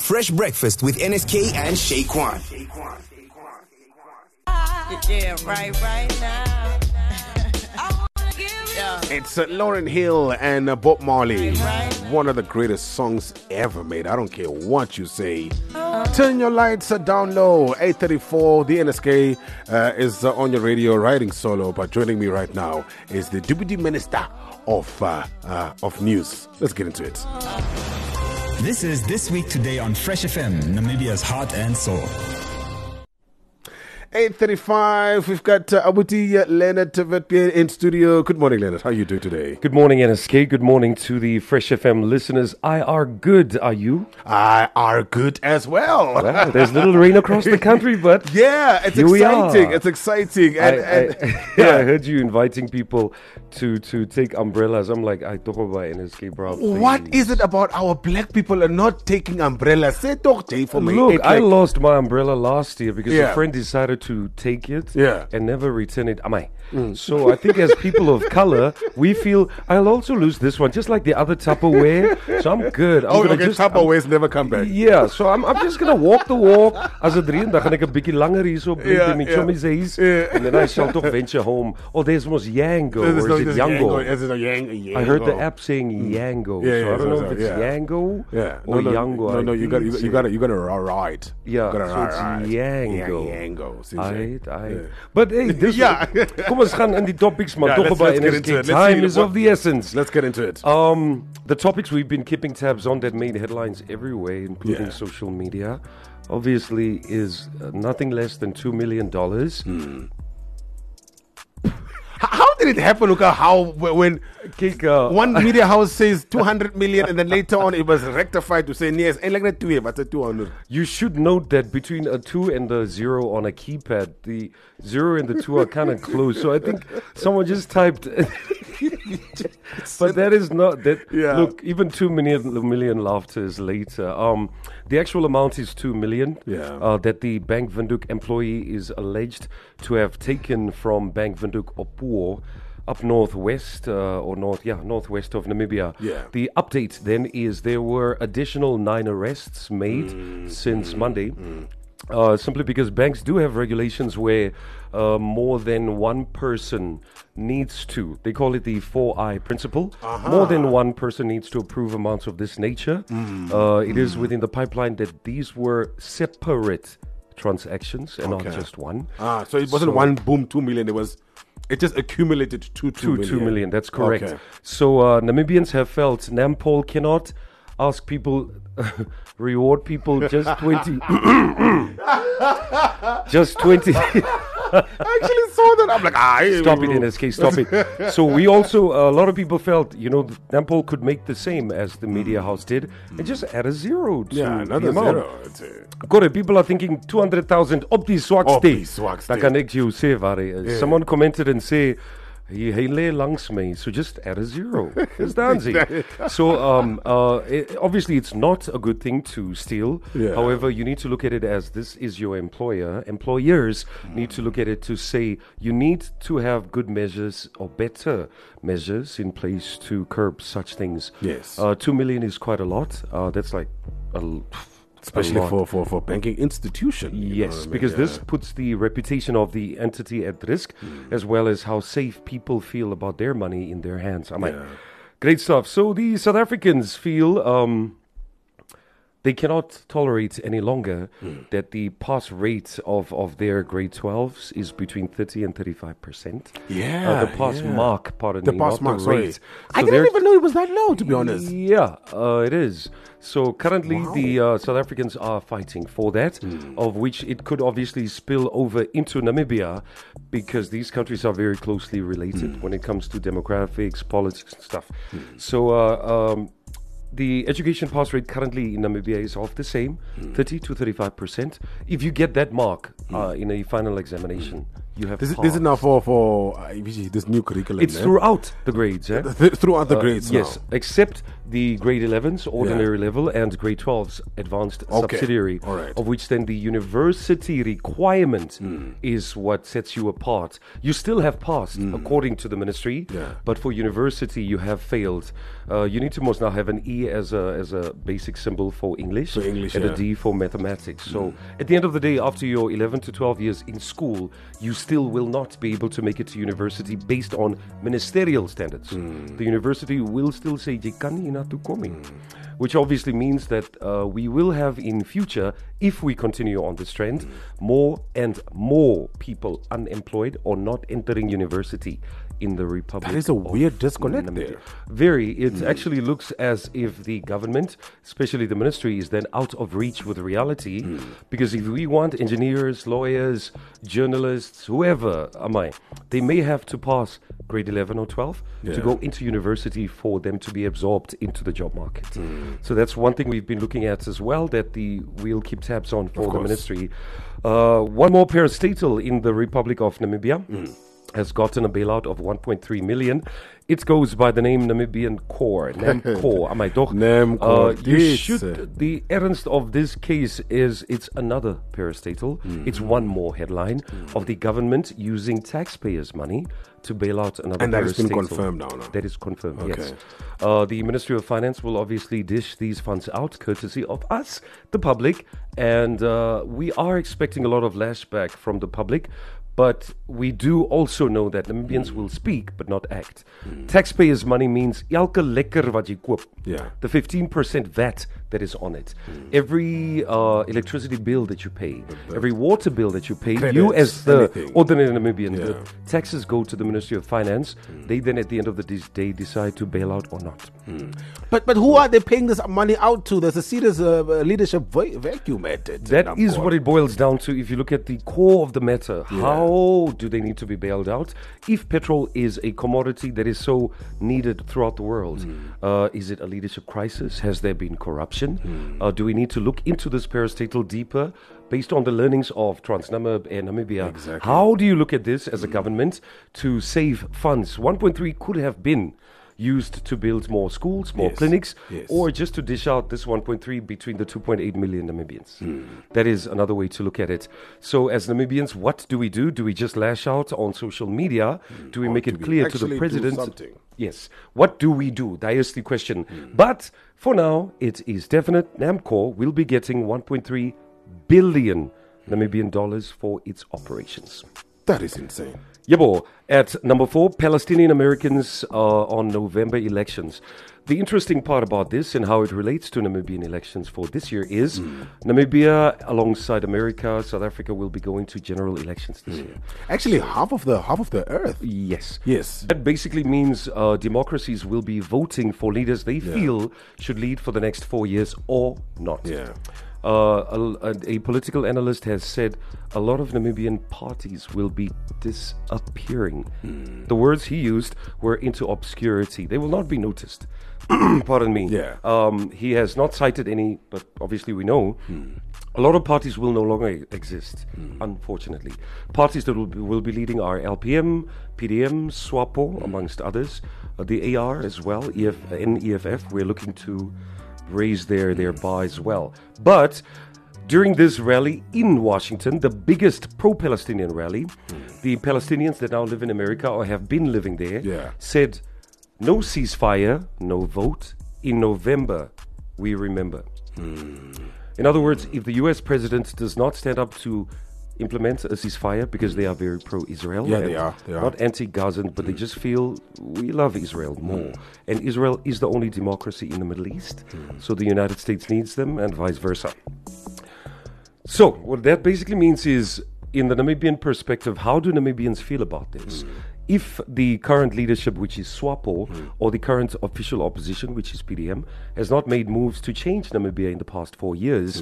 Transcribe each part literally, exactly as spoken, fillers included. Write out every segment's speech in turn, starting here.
Fresh Breakfast with N S K and Shaquan. Yeah, right, right now. Yeah. It's uh, Lauryn Hill and uh, Bob Marley. Right, right. One of the greatest songs ever made. I don't care what you say. Turn your lights uh, down low. eight thirty-four, the N S K uh, is uh, on your radio riding solo. But joining me right now is the Deputy Minister of, uh, uh, of News. Let's get into it. This is This Week Today on Fresh F M, Namibia's heart and soul. eight thirty-five, we've got uh, Abuti uh, Leonard Vetpier in studio. Good morning, Leonard. How are you doing today? Good morning, N S K. Good morning to the Fresh F M listeners. I are good. Are you? I are good as well. Well, there's little rain across the country, but yeah, it's here exciting. We are. It's exciting. And, I, and, I, yeah. I heard you inviting people to, to take umbrellas. I'm like, I talk about N S K, bro. Please. What is it about our black people are not taking umbrellas? Say talk Jay for me. Look, It's I like, lost my umbrella last year because Yeah. a friend decided to take it Yeah. and never return it. Am I? So I think as people of color, we feel I'll also lose this one, just like the other Tupperware. So I'm good. I'm oh, gonna okay, just, Tupperwares never come back. Yeah, so I'm I'm just gonna walk the walk. As het reën, dan gaan ek 'n bietjie langer hierso bly Yeah, met yeah. chommies huis, Yeah. and then I shall toch venture home. Or there's mos Yango, There's or no- is it there's Yango? Is it a yang, a Yango? I heard the app saying Yango, Yeah, so yeah, I don't so- know so, if it's yeah. Yango Yeah, or no, no, Yango. No, I no, you think got, you, it's you got, you got to ride. Yeah, you gotta so it's ride. Yango. Yeah, Yango. Since Aight, yeah. aight. Yeah. But hey, this Yeah. kom ons gaan in die topics, maar Yeah, toch let's- about let's get N S into K. it. Let's Time see is what- of the essence. Let's get into it. Um, the topics we've been keeping tabs on that made headlines everywhere, including Yeah. social media, obviously is uh, nothing less than two million dollars. H- How did it happen? Look at how wh- when Kijk, uh, one media house says two hundred million and then later on it was rectified to say yes, and like that two, but two hundred. you should note that between a two and a zero on a keypad, the zero and the two are kind of close. So I think someone just typed. But that is not that. Yeah. Look, even two million million laughters later. Um, the actual amount is two million. Yeah. Uh, that the Bank Windhoek employee is alleged to have taken from Bank Windhoek Opuo up northwest uh, or north, yeah, northwest of Namibia. Yeah. The update then is there were additional nine arrests made Mm, since Monday. Uh, simply because banks do have regulations where uh, more than one person needs to, they call it the four I principle. More than one person needs to approve amounts of this nature. Mm. Uh, it is within the pipeline that these were separate transactions and Okay. not just one. Ah, so it wasn't So- one boom, two million. It was, it just accumulated to two, Two, million. two million, that's correct. Okay. So uh, Namibians have felt Nampol cannot ask people, reward people just twenty. just twenty. I actually saw that. I'm like, ah, Stop it, N S K, stop it. So we also, a lot of people felt, you know, Nampol could make the same as the media house did and just add a zero to Yeah, the another amount. zero. It's a- Correct, people are thinking two hundred thousand op die swakste. Op die swakste. Dan kan ek jou sê waar hy is. Someone commented and say, Hy, hy lê langs my, so just add a zero. Dis dancing. So um, uh, it, obviously it's not a good thing to steal. Yeah. However, you need to look at it as this is your employer. Employers need to look at it to say you need to have good measures or better measures in place to curb such things. Yes. Uh, two million is quite a lot. Uh, that's like a l- Especially a lot. for, for, for banking institution. you know Yes, what I mean? because Yeah. this puts the reputation of the entity at risk, as well as how safe people feel about their money in their hands. I'm like, Yeah. great stuff. So the South Africans feel um, they cannot tolerate any longer that the pass rate of, of their grade twelves is between thirty and thirty-five percent. Yeah, Uh, the pass yeah. mark, pardon The me, pass not mark, the sorry. rate. I So didn't they're- even know it was that low, to be honest. Yeah, uh, it is. So currently, the uh, South Africans are fighting for that, of which it could obviously spill over into Namibia, because these countries are very closely related when it comes to demographics, politics, and stuff. So. Uh, um, The education pass rate currently in Namibia is of the same, thirty to thirty-five percent. If you get that mark, uh, in a final examination, you have This, is- passed. this is now for, for uh, this new curriculum. It's eh? throughout the grades, eh? Th- throughout the Uh, grades yes, now. except the grade elevens, ordinary level, and grade twelves, advanced Okay, subsidiary, all right. of which then the university requirement Hmm. is what sets you apart. You still have passed, according to the ministry, Yeah. but for university, you have failed. Uh, you need to most now have an E as a as a basic symbol for English, For English, and yeah. a D for mathematics. So at the end of the day, after your eleven to twelve years in school, you still will not be able to make it to university based on ministerial standards. The university will still say, "Jy kan hier na toe kom nie." Which obviously means that uh, we will have in future, if we continue on this trend, more and more people unemployed or not entering university in the Republic. That is a of weird disconnect Namibia. there. Very. It actually looks as if the government, especially the ministry, is then out of reach with reality. Because if we want engineers, lawyers, journalists, whoever am I, they may have to pass grade eleven or twelve Yeah. to go into university for them to be absorbed into the job market. So that's one thing we've been looking at as well, that the we'll keep tabs on for the course. ministry. Uh, one more parastatal in the Republic of Namibia has gotten a bailout of one point three million. It goes by the name Namibian Core, NAMCOR. Am I toch? NAMCOR, Uh, you this, should. uh, The ernst of this case is it's another parastatal. It's one more headline of the government using taxpayers' money to bail out another And that has been parastatal. confirmed now, no? That is confirmed, yes. Okay. Uh, the Ministry of Finance will obviously dish these funds out courtesy of us, the public, and uh, we are expecting a lot of lashback from the public. But we do also know that Namibians will speak but not act. Taxpayers' money means elke lekker wat jy koop. Yeah. The fifteen percent V A T that is on it. Every uh, electricity bill that you pay, every water bill that you pay, you Credits, as the anything. ordinary Namibian, Yeah. the taxes go to the Ministry of Finance. They then at the end of the dis- day decide to bail out or not. But but who are they paying this money out to? There's a serious uh, leadership va- vacuum at it. That is what it boils down to. If you look at the core of the matter, how do they need to be bailed out? If petrol is a commodity that is so needed throughout the world, uh, is it a leadership crisis? Has there been corruption? Uh, do we need to look into this parastatal deeper based on the learnings of Transnamib and Namibia? Exactly. How do you look at this as a government to save funds? one point three could have been used to build more schools, more Yes, clinics, yes. or just to dish out this one point three between the two point eight million Namibians. That is another way to look at it. So as Namibians, what do we do? Do we just lash out on social media? Do we Or make do it we clear to actually the do president? something? Yes. What do we do? That is the question. But for now, it is definite. NAMCOR will be getting one point three billion Namibian dollars for its operations. That is insane. Yabo, at number four, Palestinian Americans uh, on November elections. The interesting part about this and how it relates to Namibian elections for this year is Namibia, alongside America, South Africa, will be going to general elections this year. Actually, half of the half of the earth. Yes. Yes. That basically means uh, democracies will be voting for leaders they feel should lead for the next four years or not. Yeah. Uh, a, a, a political analyst has said a lot of Namibian parties will be disappearing. The words he used were into obscurity. They will not be noticed. Pardon me. Yeah. Um, he has not cited any, but obviously we know. A lot of parties will no longer e- exist, unfortunately. Parties that will be, will be leading are L P M, P D M, SWAPO, amongst others. Uh, the A R as well, E F, N E F F. We're looking to raise their, their bar as well. But during this rally in Washington, the biggest pro-Palestinian rally, the Palestinians that now live in America or have been living there Yeah. said, no ceasefire, no vote. In November, we remember. In other words, if the U S president does not stand up to implement a ceasefire because they are very pro-Israel. Yeah, and they are, they are. Not anti-Gazan, but they just feel we love Israel more. And Israel is the only democracy in the Middle East. So the United States needs them and vice versa. So what that basically means is, in the Namibian perspective, how do Namibians feel about this? If the current leadership, which is SWAPO, or the current official opposition, which is P D M, has not made moves to change Namibia in the past four years,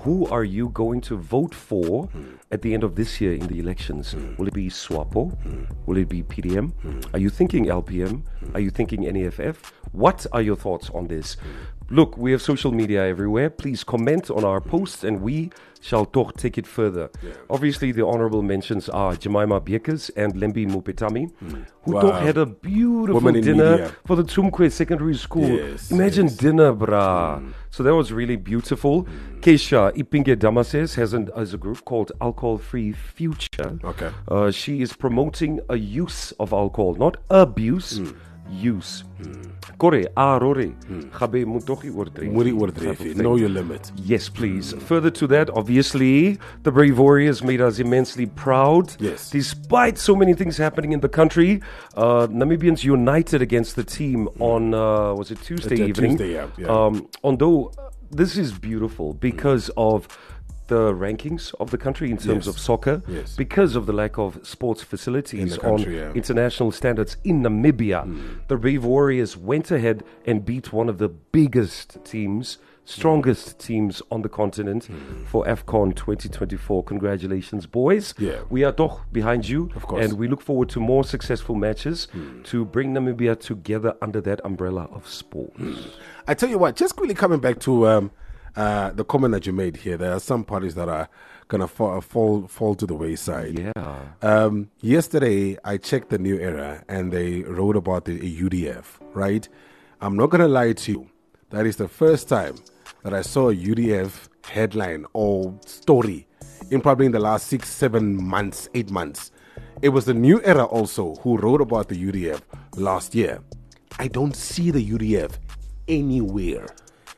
who are you going to vote for at the end of this year in the elections? Will it be SWAPO? Will it be P D M? Are you thinking L P M? Are you thinking N E F F? What are your thoughts on this? Look, we have social media everywhere. Please comment on our posts and we shall toch take it further. Yeah. Obviously, the honorable mentions are Jemima Bekers and Lembi Mupetami, mm. who Wow. toch had a beautiful Women in dinner media. for the Tumkwe Secondary School. Yes, Imagine yes. dinner, brah. Mm. So that was really beautiful. Mm. Keisha Ipinge Damases has, an, has a group called Alcohol Free Future. Okay. Uh, she is promoting a use of alcohol, not abuse, mm. use. Mm. Kore, arore, gabe mutogi ordre. Muri ordre, know your limit. Yes, please. Further to that, obviously, the Brave Warriors made us immensely proud. Yes. Despite so many things happening in the country, uh, Namibians united against the team on, uh, was it Tuesday Uh, evening? Tuesday, yeah, yeah. Um, although uh, this is beautiful because of the rankings of the country in terms Yes. of soccer, Yes. because of the lack of sports facilities In the country, on yeah. international standards in Namibia. The Brave Warriors went ahead and beat one of the biggest teams, strongest teams on the continent for AFCON twenty twenty-four. Congratulations, boys. Yeah. We are doch behind you, Of course. and we look forward to more successful matches to bring Namibia together under that umbrella of sports. I tell you what, just quickly coming back to um, uh, the comment that you made here, there are some parties that are going to fall, fall fall to the wayside. Yeah. Um, yesterday, I checked the New Era, and they wrote about the U D F, right? I'm not going to lie to you. That is the first time that I saw a U D F headline or story in probably in the last six, seven months, eight months. It was the New Era also who wrote about the U D F last year. I don't see the U D F anywhere.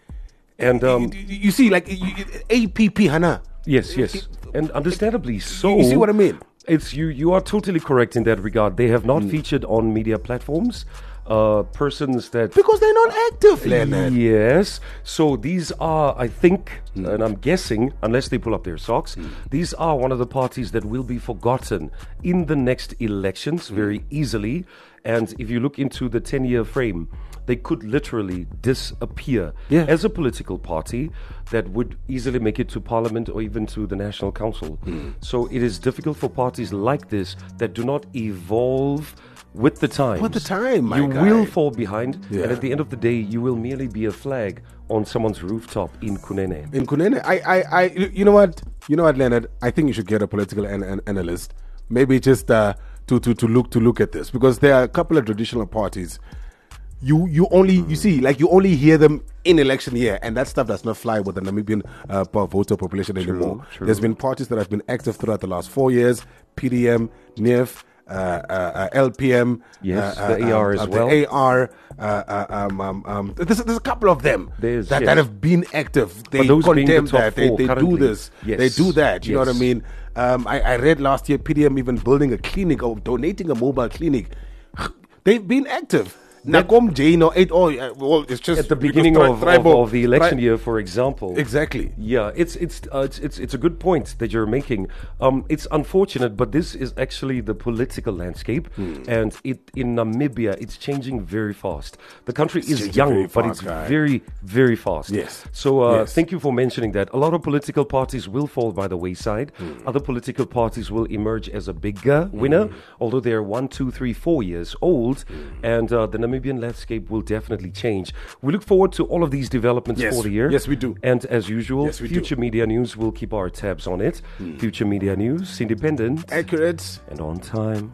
And um, you, you see, like you- A P P, Hana. yes, yes, and understandably so. You see what I mean? It's you. You are totally correct in that regard. They have not featured on media platforms. Uh, persons that Because they're not active, Leonard. Yes. So these are, I think, and I'm guessing, unless they pull up their socks, these are one of the parties that will be forgotten in the next elections very easily. And if you look into the ten-year frame, they could literally disappear Yeah. as a political party that would easily make it to parliament or even to the national council. So it is difficult for parties like this that do not evolve with the times. With the time, my you guy. will fall behind, Yeah. and at the end of the day, you will merely be a flag on someone's rooftop in Kunene. In Kunene, I, I, I, you know what, you know what, Leonard? I think you should get a political an, an analyst, maybe just uh, to, to, to look to look at this, because there are a couple of traditional parties. You, you only, you see, like you only hear them in election year, and that stuff does not fly with the Namibian uh, po- voter population anymore. true. There's been parties that have been active throughout the last four years: P D M, N E F. Uh, uh, uh, L P M, Yes, uh, the A R uh, as uh, well. The A R, uh, uh, um, um, um, there's, there's a couple of them There's- that, yes. that have been active. They those being the condemn top that. They, four they do currently. this. Yes. They do that. You know what I Yes. mean? Um, I, I read last year P D M even building a clinic or donating a mobile clinic. They've been active. Nakom Jane or eight. Oh, yeah, well, it's just At the because beginning tri- of, of, tribal- of the election tri- year, for example. Exactly. Yeah, it's it's uh, it's it's it's a good point that you're making. Um, it's unfortunate, but this is actually the political landscape, Hmm. and it in Namibia it's changing very fast. The country is changing young, very but fast, it's guy. very very fast. Yes. So uh, Yes. thank you for mentioning that. A lot of political parties will fall by the wayside. Hmm. Other political parties will emerge as a bigger winner, although they're one, two, three, four years old, Hmm. and uh, the Namibian landscape will definitely change. We look forward to all of these developments Yes. for the year. Yes, we do. And as usual, Yes, we do. Future Media News will keep our tabs on it. Future Media News, independent Accurate. and on time.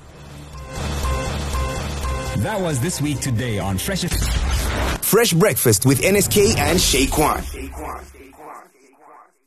That was This Week Today on Fresh F M. Fresh breakfast with N S K and Shay Kwan.